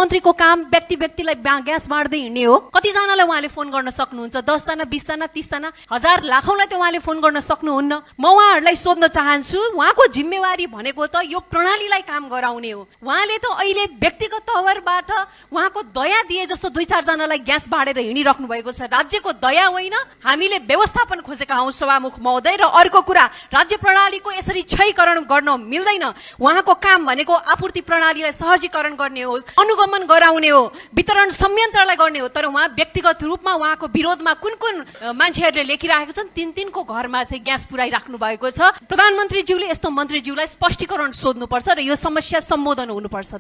मन्त्रीको काम व्यक्तिलाई ग्यास बाँड्दै हिँड्ने हो? कतिजनालाई उहाँले फोन गर्न सक्नुहुन्छ? 10 जना 20 जना 30 जना 1000 लाखौंलाई त उहाँले फोन गर्न सक्नुहुन्न। म उहाँहरूलाई सोध्न चाहन्छु, उहाँको जिम्मेवारी भनेको त यो प्रणालीलाई काम गराउने हो। उहाँले त अहिले व्यक्तिगत तवरबाट उहाँको दया दिए जस्तो 2-4 जनालाई ग्यास बाँडेर हिँडिराख्नु भएको छ। राज्यको दया होइन, हामीले व्यवस्थापन खोजेका हौं सभामुख महोदय। र अर्को कुरा, राज्य प्रणालीको यसरी क्षयीकरण गर्न मिल्दैन। उहाँको काम भनेको आपूर्ति प्रणालीलाई सहजीकरण गर्ने हो, अनुगमन गराउने हो, वितरण संयन्त्रलाई गर्ने हो। तर उहाँ व्यक्तिगत रूपमा उहाँको विरोधमा कुन मान्छेहरूले लेखिरहेको छन्, तिनको घरमा चाहिँ ग्यास पुर्याइराख्नु भएको छ। प्रधानमन्त्रीज्यूले यस्तो मन्त्रीज्यूलाई स्पष्टीकरण सोध्नुपर्छ र यो समस्या सम्बोधन हुनुपर्छ।